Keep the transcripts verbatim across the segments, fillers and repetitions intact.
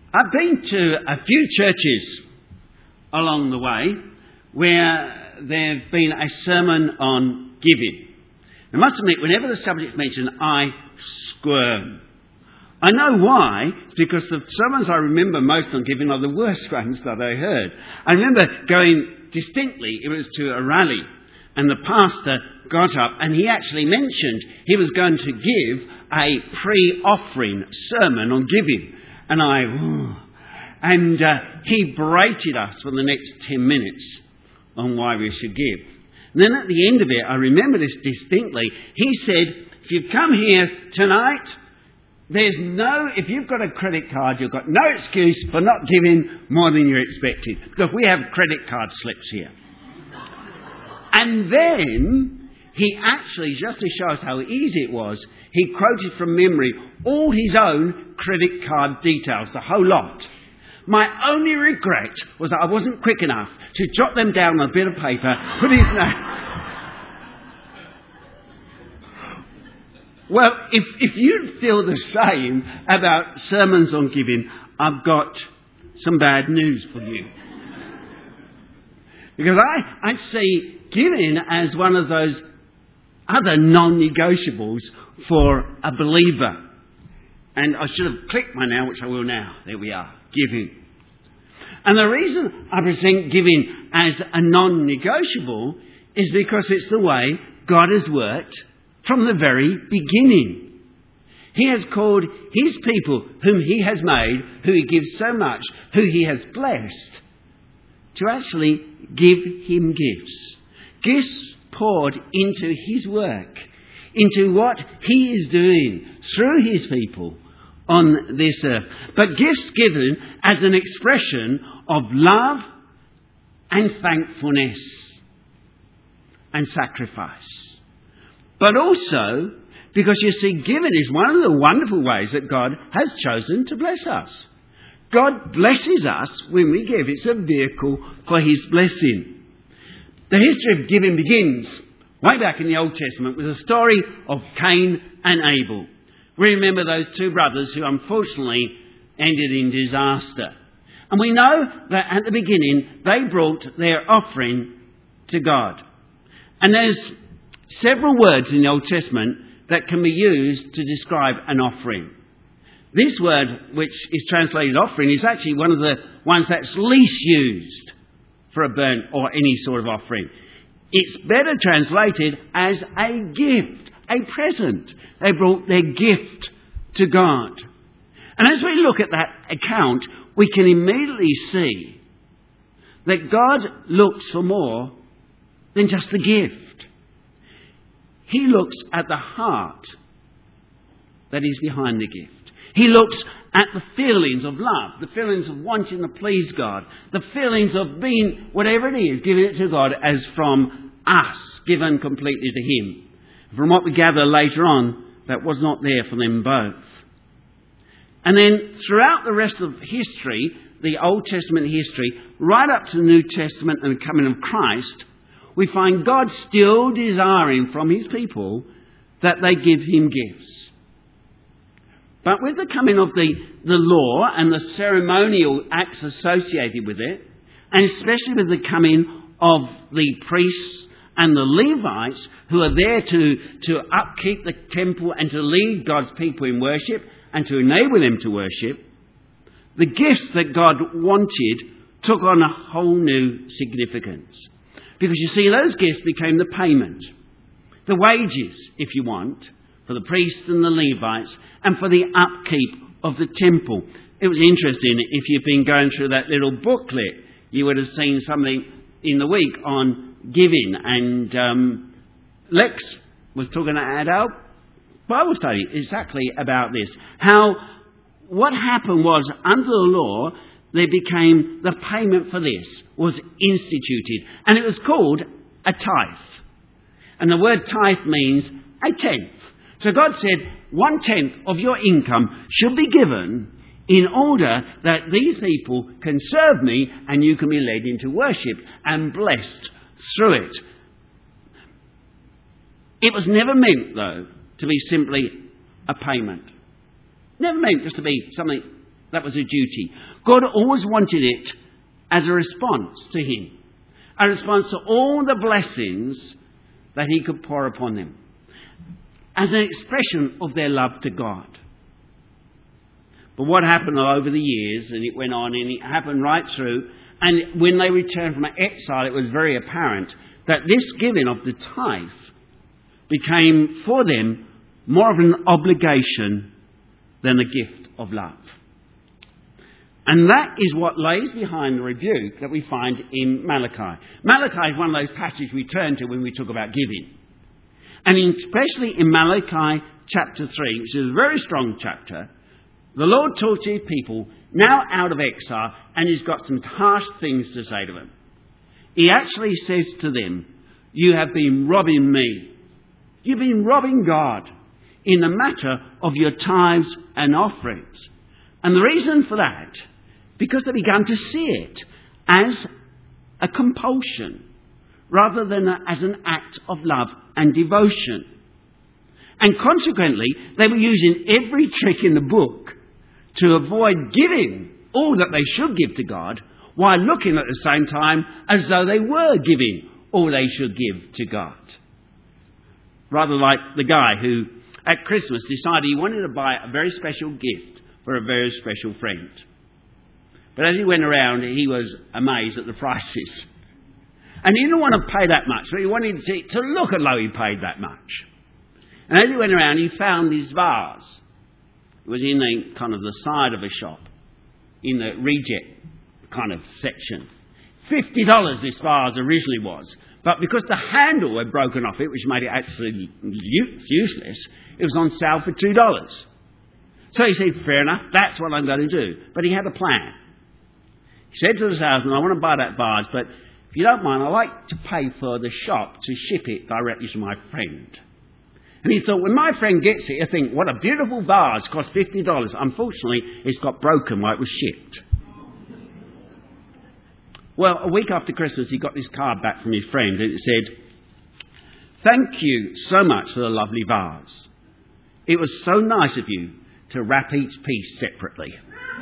I've been to a few churches along the way where there's been a sermon on giving. I must admit, whenever the subject is mentioned, I squirm. I know why, because the sermons I remember most on giving are the worst ones that I heard. I remember going distinctly, it was to a rally, and the pastor got up and he actually mentioned he was going to give a pre-offering sermon on giving. And I, ooh, and uh, he berated us for the next ten minutes on why we should give. And then at the end of it, I remember this distinctly, he said, if you come here tonight, there's no, if you've got a credit card, you've got no excuse for not giving more than you're expected. Because we have credit card slips here. And then he actually, just to show us how easy it was, he quoted from memory all his own credit card details, the whole lot. My only regret was that I wasn't quick enough to jot them down on a bit of paper, put his name. Well, if, if you feel the same about sermons on giving, I've got some bad news for you. Because I, I see giving as one of those other non-negotiables for a believer. And I should have clicked mine now, which I will now. There we are, giving. And the reason I present giving as a non-negotiable is because it's the way God has worked from the very beginning. He has called his people, whom he has made, who he gives so much, who he has blessed, to actually give him gifts. Gifts poured into his work, into what he is doing through his people on this earth. But gifts given as an expression of love and thankfulness and sacrifice. But also because, you see, giving is one of the wonderful ways that God has chosen to bless us. God blesses us when we give. It's a vehicle for his blessing. The history of giving begins way back in the Old Testament with the story of Cain and Abel. We remember those two brothers who unfortunately ended in disaster. And we know that at the beginning they brought their offering to God. And there's several words in the Old Testament that can be used to describe an offering. This word, which is translated offering, is actually one of the ones that's least used for a burnt or any sort of offering. It's better translated as a gift, a present. They brought their gift to God. And as we look at that account, we can immediately see that God looks for more than just the gift. He looks at the heart that is behind the gift. He looks at the feelings of love, the feelings of wanting to please God, the feelings of being, whatever it is, giving it to God as from us, given completely to him. From what we gather later on, that was not there for them both. And then throughout the rest of history, the Old Testament history, right up to the New Testament and the coming of Christ, we find God still desiring from his people that they give him gifts. But with the coming of the, the law and the ceremonial acts associated with it, and especially with the coming of the priests and the Levites who are there to, to upkeep the temple and to lead God's people in worship and to enable them to worship, the gifts that God wanted took on a whole new significance. Because you see, those gifts became the payment, the wages, if you want, for the priests and the Levites, and for the upkeep of the temple. It was interesting, if you've been going through that little booklet, you would have seen something in the week on giving. And um, Lex was talking at our Bible study exactly about this. How what happened was, under the law, there became the payment for this was instituted. And it was called a tithe. And the word tithe means a tenth. So God said, one tenth of your income should be given in order that these people can serve me and you can be led into worship and blessed through it. It was never meant, though, to be simply a payment. Never meant just to be something That was a duty. God always wanted it as a response to him. A response to all the blessings that he could pour upon them. As an expression of their love to God. But what happened over the years, and it went on, and it happened right through, and when they returned from exile, it was very apparent that this giving of the tithe became for them more of an obligation than a gift of love. And that is what lays behind the rebuke that we find in Malachi. Malachi is one of those passages we turn to when we talk about giving. And especially in Malachi chapter three, which is a very strong chapter, the Lord talks to his people now out of exile, and he's got some harsh things to say to them. He actually says to them, you have been robbing me. You've been robbing God in the matter of your tithes and offerings. And the reason for that, because they began to see it as a compulsion rather than a, as an act of love and devotion. And consequently, they were using every trick in the book to avoid giving all that they should give to God, while looking at the same time as though they were giving all they should give to God. Rather like the guy who at Christmas decided he wanted to buy a very special gift for a very special friend. But as he went around, he was amazed at the prices. And he didn't want to pay that much, but he wanted to, to look as though he paid that much. And as he went around, he found this vase. It was in the kind of the side of a shop, in the reject kind of section. Fifty dollars this vase originally was. But because the handle had broken off it, which made it absolutely useless, it was on sale for two dollars. So he said, fair enough, that's what I'm going to do. But he had a plan. He said to the salesman, I want to buy that vase, but if you don't mind, I'd like to pay for the shop to ship it directly to my friend. And he thought, when my friend gets it, he'll think, what a beautiful vase, cost fifty dollars. Unfortunately, it's got broken while it was shipped. Well, a week after Christmas, he got this card back from his friend, and it said, thank you so much for the lovely vase. It was so nice of you to wrap each piece separately.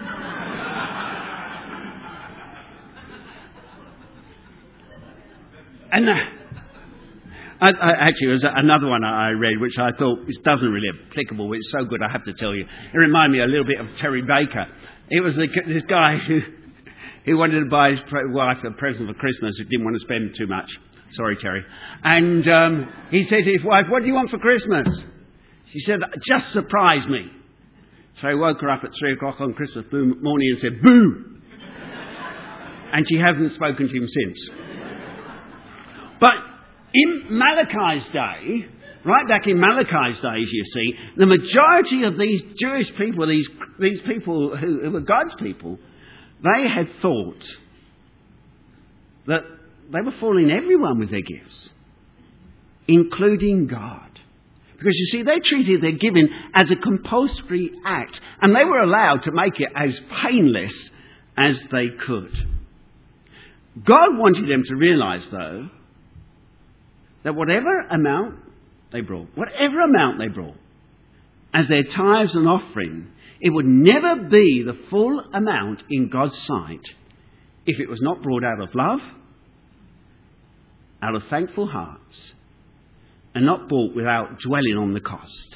And uh, I, I, actually, there was another one I read, which I thought this doesn't really applicable. It's so good, I have to tell you. It reminded me a little bit of Terry Baker. It was this guy who, who wanted to buy his wife a present for Christmas, who didn't want to spend too much. Sorry, Terry. And um, he said to his wife, what do you want for Christmas? She said, just surprise me. So he woke her up at three o'clock on Christmas morning and said, boo! And she hasn't spoken to him since. But in Malachi's day, right back in Malachi's days, you see, the majority of these Jewish people, these, these people who, who were God's people, they had thought that they were fooling everyone with their gifts, including God. Because you see, they treated their giving as a compulsory act, and they were allowed to make it as painless as they could. God wanted them to realise, though, that whatever amount they brought, whatever amount they brought, as their tithes and offering, it would never be the full amount in God's sight if it was not brought out of love, out of thankful hearts, and not bought without dwelling on the cost.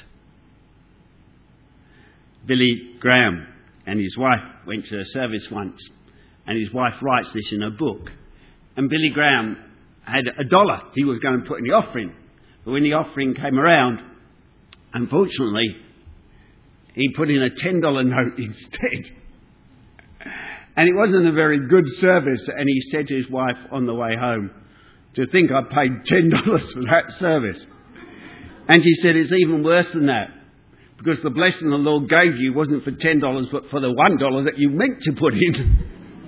Billy Graham and his wife went to a service once, and his wife writes this in her book. And Billy Graham had a dollar he was going to put in the offering. But when the offering came around, unfortunately, he put in a ten dollar note instead. And it wasn't a very good service. And he said to his wife on the way home, to think I paid ten dollars for that service. And she said, it's even worse than that. Because the blessing the Lord gave you wasn't for ten dollars, but for the one dollar that you meant to put in.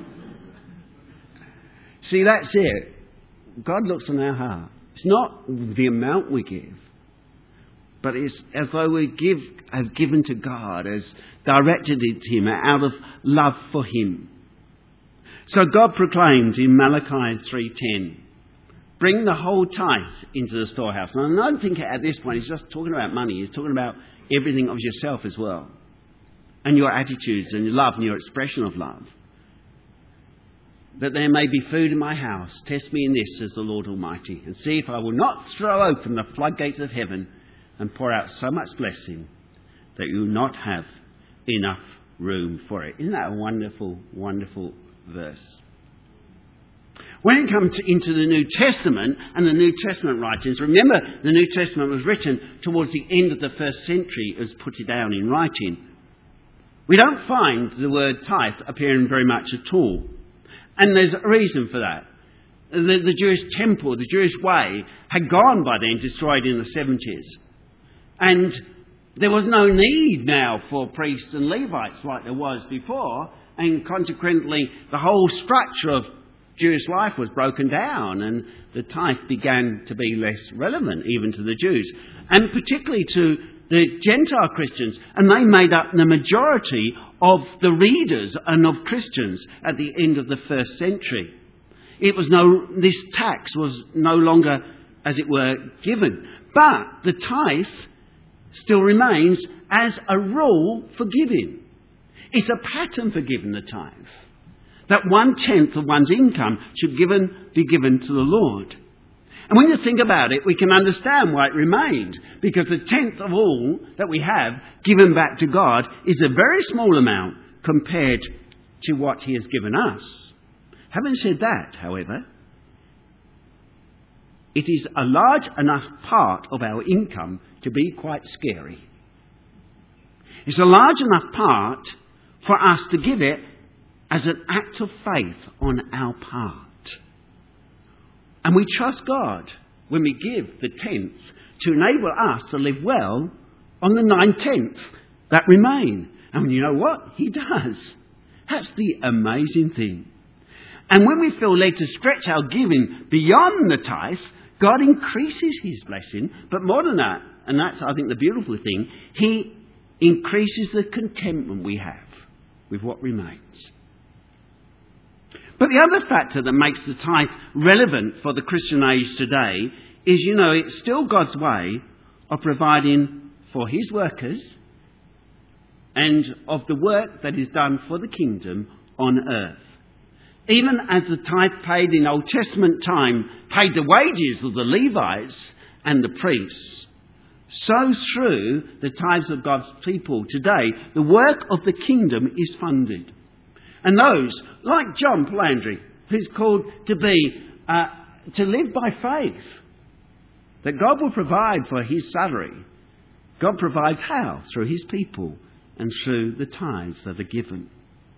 See, that's it. God looks on our heart. It's not the amount we give, but it's as though we give, have given to God, as directed it to Him out of love for Him. So God proclaims in Malachi three ten, bring the whole tithe into the storehouse. And I don't think at this point He's just talking about money. He's talking about everything of yourself as well. and your attitudes and your love and your expression of love. That there may be food in my house. Test me in this, says the Lord Almighty, and see if I will not throw open the floodgates of heaven and pour out so much blessing that you will not have enough room for it. Isn't that a wonderful, wonderful verse? When it comes to, into the New Testament and the New Testament writings, remember the New Testament was written towards the end of the first century. It was put down in writing. We don't find the word tithe appearing very much at all. And there's a reason for that. The, the Jewish temple, the Jewish way, had gone by then, destroyed in the seventies. And there was no need now for priests and Levites like there was before. And consequently, the whole structure of Jewish life was broken down, and the tithe began to be less relevant even to the Jews, and particularly to the Gentile Christians, and they made up the majority of the readers and of Christians at the end of the first century. It was no, this tax was no longer, as it were, given, but the tithe still remains as a rule for giving. It's a pattern for giving the tithe. That one-tenth of one's income should given, be given to the Lord. And when you think about it, we can understand why it remained. Because the tenth of all that we have given back to God is a very small amount compared to what he has given us. Having said that, however, it is a large enough part of our income to be quite scary. It's a large enough part for us to give it as an act of faith on our part. And we trust God when we give the tenth to enable us to live well on the nine-tenths that remain. And you know what? He does. That's the amazing thing. And when we feel led to stretch our giving beyond the tithe, God increases his blessing. But more than that, and that's, I think, the beautiful thing, he increases the contentment we have with what remains. But the other factor that makes the tithe relevant for the Christian age today is, you know, it's still God's way of providing for his workers and of the work that is done for the kingdom on earth. Even as the tithe paid in Old Testament time paid the wages of the Levites and the priests, so through the tithes of God's people today, the work of the kingdom is funded. And those, like John Palandry, who's called to be, uh, to live by faith, that God will provide for his salary. God provides how? Through his people and through the tithes that are given.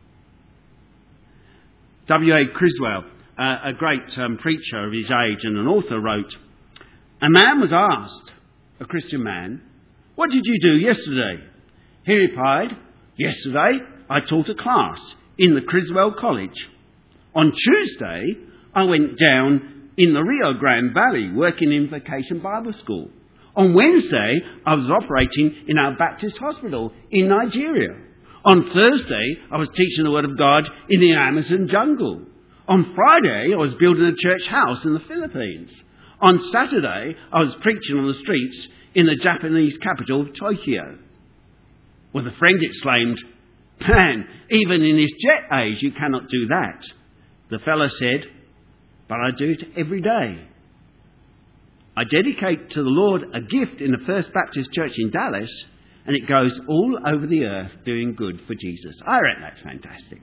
W A Criswell, uh, a great um, preacher of his age and an author, wrote, "A man was asked, a Christian man, 'What did you do yesterday?' He replied, 'Yesterday I taught a class in the Criswell College. On Tuesday, I went down in the Rio Grande Valley working in Vacation Bible School. On Wednesday, I was operating in our Baptist hospital in Nigeria. On Thursday, I was teaching the Word of God in the Amazon jungle. On Friday, I was building a church house in the Philippines. On Saturday, I was preaching on the streets in the Japanese capital of Tokyo.' Well, the friend exclaimed, 'Man, even in this jet age, you cannot do that.' The fellow said, 'But I do it every day. I dedicate to the Lord a gift in the First Baptist Church in Dallas, and it goes all over the earth doing good for Jesus.'" I reckon that's fantastic.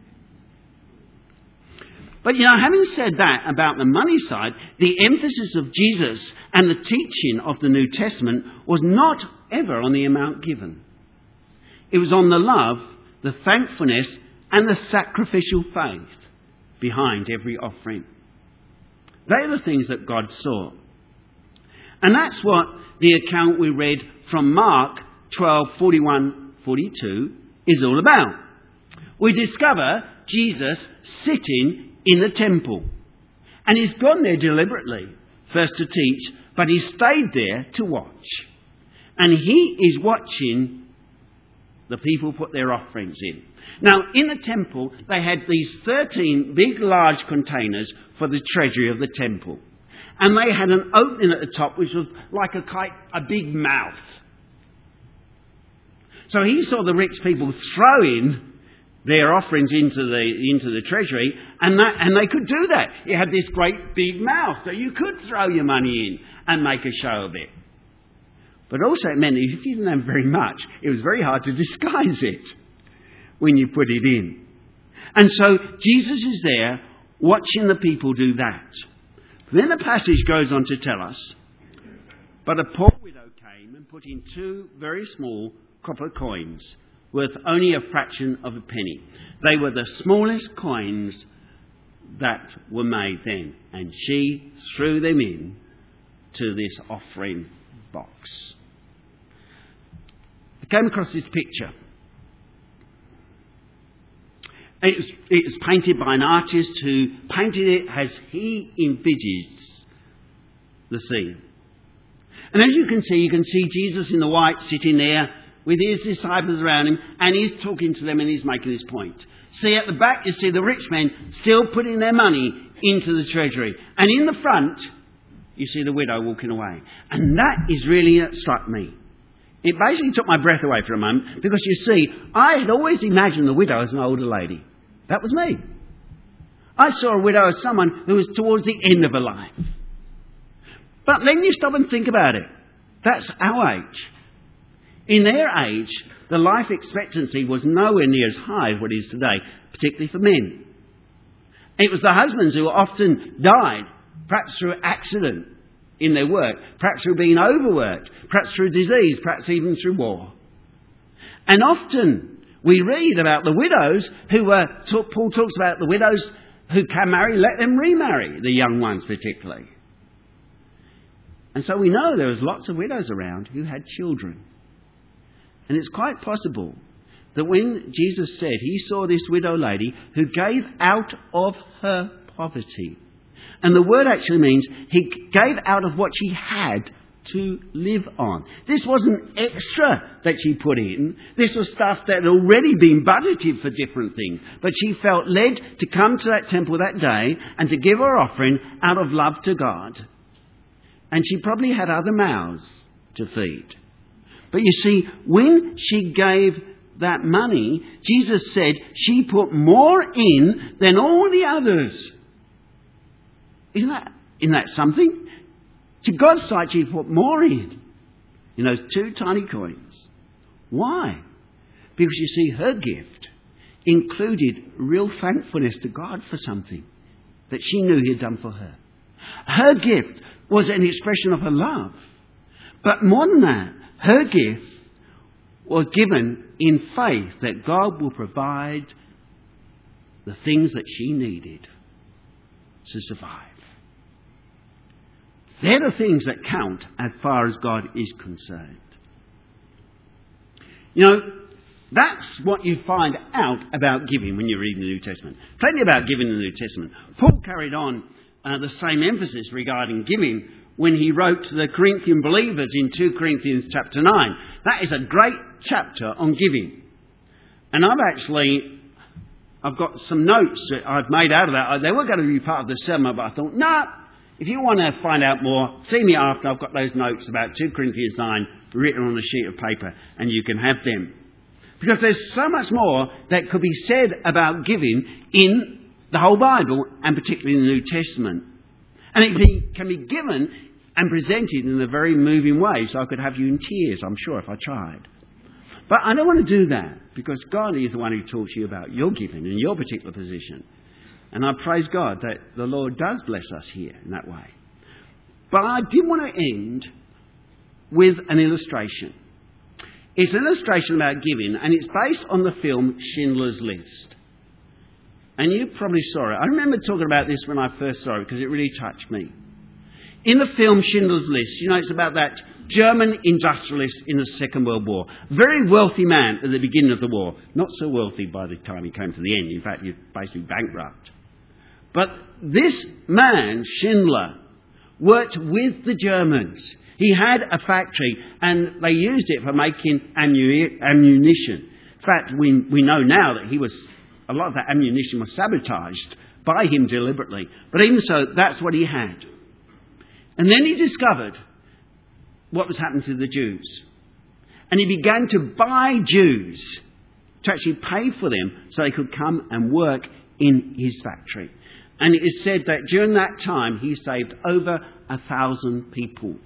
But, you know, having said that about the money side, the emphasis of Jesus and the teaching of the New Testament was not ever on the amount given. It was on the love, the thankfulness and the sacrificial faith behind every offering. They are the things that God saw. And that's what the account we read from Mark twelve, forty-one, forty-two is all about. We discover Jesus sitting in the temple. And he's gone there deliberately, first to teach, but he stayed there to watch. And he is watching the people put their offerings in. Now, in the temple, they had these thirteen big, large containers for the treasury of the temple. And they had an opening at the top, which was like a, kite, a big mouth. So he saw the rich people throwing their offerings into the into the treasury, and that and they could do that. It had this great big mouth, so you could throw your money in and make a show of it. But also it meant if you didn't have very much, it was very hard to disguise it when you put it in. And so Jesus is there watching the people do that. Then the passage goes on to tell us, but a poor widow came and put in two very small copper coins, worth only a fraction of a penny. They were the smallest coins that were made then, and she threw them in to this offering box. I came across this picture. It was, it was painted by an artist who painted it as he envisaged the scene. And as you can see, you can see Jesus in the white sitting there with his disciples around him, and he's talking to them and he's making his point. See, at the back you see the rich men still putting their money into the treasury. And in the front, you see the widow walking away. And that is really that struck me. It basically took my breath away for a moment, because you see, I had always imagined the widow as an older lady. That was me. I saw a widow as someone who was towards the end of her life. But then you stop and think about it. That's our age. In their age, the life expectancy was nowhere near as high as what it is today, particularly for men. It was the husbands who often died, perhaps through accident in their work, perhaps through being overworked, perhaps through disease, perhaps even through war. And often we read about the widows who were, Paul talks about the widows who can marry, let them remarry, the young ones particularly. And so we know there was lots of widows around who had children. And it's quite possible that when Jesus said he saw this widow lady who gave out of her poverty, and the word actually means he gave out of what she had to live on. This wasn't extra that she put in. This was stuff that had already been budgeted for different things. But she felt led to come to that temple that day and to give her offering out of love to God. And she probably had other mouths to feed. But you see, when she gave that money, Jesus said she put more in than all the others. Isn't that, isn't that something? To God's sight, she put more in, in those two tiny coins. Why? Because you see, her gift included real thankfulness to God for something that she knew he had done for her. Her gift was an expression of her love. But more than that, her gift was given in faith that God will provide the things that she needed to survive. They're the things that count as far as God is concerned. You know, that's what you find out about giving when you read the New Testament. Plenty about giving in the New Testament. Paul carried on uh, the same emphasis regarding giving when he wrote to the Corinthian believers in Second Corinthians chapter nine. That is a great chapter on giving. And I've actually, I've got some notes that I've made out of that. They were going to be part of the sermon, but I thought, no, nah, if you want to find out more, see me after. I've got those notes about Second Corinthians nine written on a sheet of paper, and you can have them. Because there's so much more that could be said about giving in the whole Bible, and particularly in the New Testament. And it be, can be given and presented in a very moving way, so I could have you in tears, I'm sure, if I tried. But I don't want to do that, because God is the one who talks to you about your giving and your particular position. And I praise God that the Lord does bless us here in that way. But I did want to end with an illustration. It's an illustration about giving, and it's based on the film Schindler's List. And you probably saw it. I remember talking about this when I first saw it, because it really touched me. In the film Schindler's List, you know, it's about that German industrialist in the Second World War. Very wealthy man at the beginning of the war. Not so wealthy by the time he came to the end. In fact, he's basically bankrupt. But this man, Schindler, worked with the Germans. He had a factory, and they used it for making ammu- ammunition. In fact, we, we know now that he was a lot of that ammunition was sabotaged by him deliberately. But even so, that's what he had. And then he discovered what was happening to the Jews. And he began to buy Jews to actually pay for them so they could come and work in his factory. And it is said that during that time he saved over a thousand people.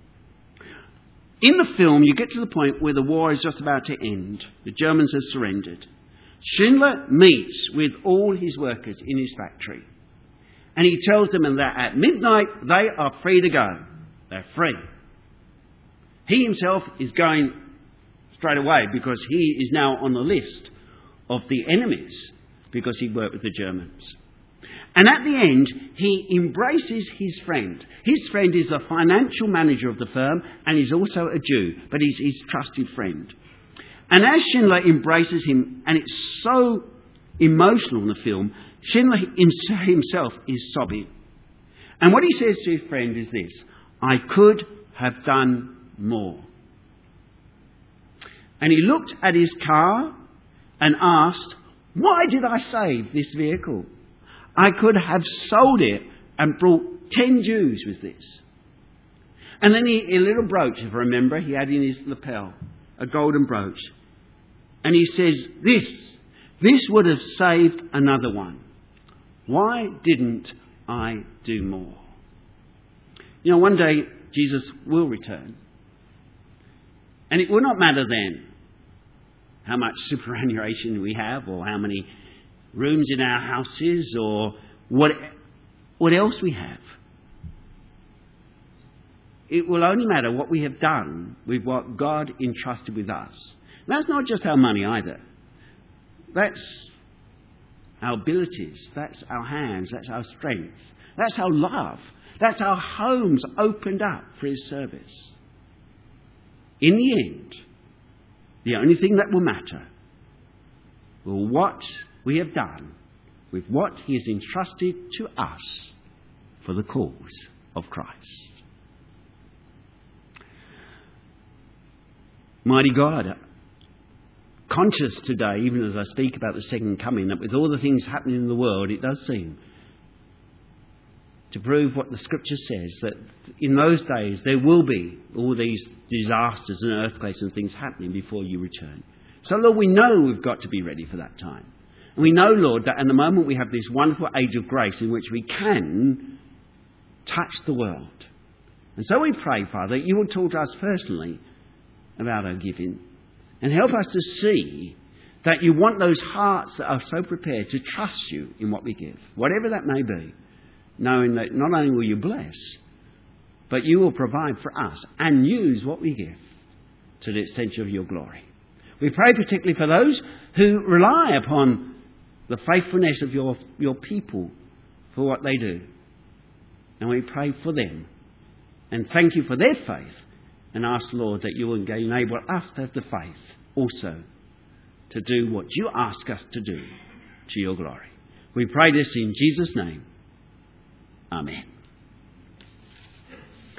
In the film, you get to the point where the war is just about to end. The Germans have surrendered. Schindler meets with all his workers in his factory. And he tells them that at midnight they are free to go. They're free. He himself is going straight away because he is now on the list of the enemies because he worked with the Germans. And at the end, he embraces his friend. His friend is the financial manager of the firm and he's also a Jew, but he's his trusted friend. And as Schindler embraces him, and it's so emotional in the film, Schindler himself is sobbing. And what he says to his friend is this: I could have done more. And he looked at his car and asked, why did I save this vehicle? I could have sold it and brought ten Jews with this. And then he, a little brooch, if I remember, he had in his lapel, a golden brooch. And he says, this, this would have saved another one. Why didn't I do more? You know, one day Jesus will return. And it will not matter then how much superannuation we have or how many rooms in our houses or what, what else we have. It will only matter what we have done with what God entrusted with us. And that's not just our money either. That's our abilities. That's our hands. That's our strength. That's our love. That's our homes opened up for his service. In the end, the only thing that will matter will what we have done with what he has entrusted to us for the cause of Christ. Mighty God, conscious today, even as I speak about the second coming, that with all the things happening in the world, it does seem to prove what the Scripture says, that in those days there will be all these disasters and earthquakes and things happening before you return. So, Lord, we know we've got to be ready for that time. And we know, Lord, that at the moment we have this wonderful age of grace in which we can touch the world. And so we pray, Father, that you will talk to us personally about our giving and help us to see that you want those hearts that are so prepared to trust you in what we give, whatever that may be, knowing that not only will you bless, but you will provide for us and use what we give to the extension of your glory. We pray particularly for those who rely upon the faithfulness of your, your people for what they do. And we pray for them and thank you for their faith and ask, Lord, that you will enable us to have the faith also to do what you ask us to do to your glory. We pray this in Jesus' name. Amen.